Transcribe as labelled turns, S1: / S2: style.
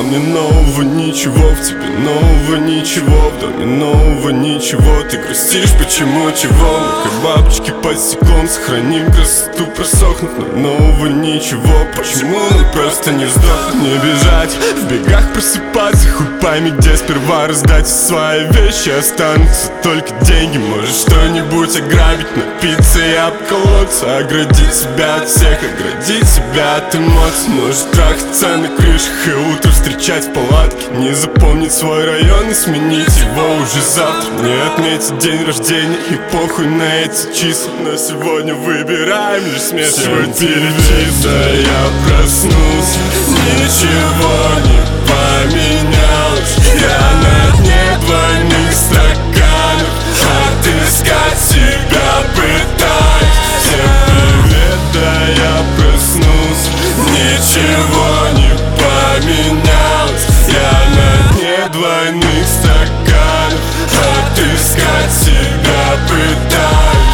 S1: мне нового ничего, в тебе нового ничего, в доме нового ничего. Ты грустишь, почему, чего? Мы как бабочки под стеклом, сохраним красоту, просохнуть, но нового ничего. Почему мы просто не сдохнем? Не бежать, в бегах просыпаться, хуй пойми, где сперва раздать все свои вещи. Останутся только деньги, может что-нибудь ограбить, напиться и обколоться, оградить себя от всех, оградить себя от эмоций. Может трахаться на крышах и утро встречать в палатке, не запомнить свой район и сменить его уже завтра. Не отметить день рождения и похуй на эти числа, но сегодня выбираем лишь смерть. Сегодня перечисла, я проснулся, ничего не поменялось. Я на дне двойных стаканов, отыскать себя пытаюсь. Всем привет, да я проснулся, ничего не поменялось. Я на дне двойных стаканов, отыскать себя пытаюсь.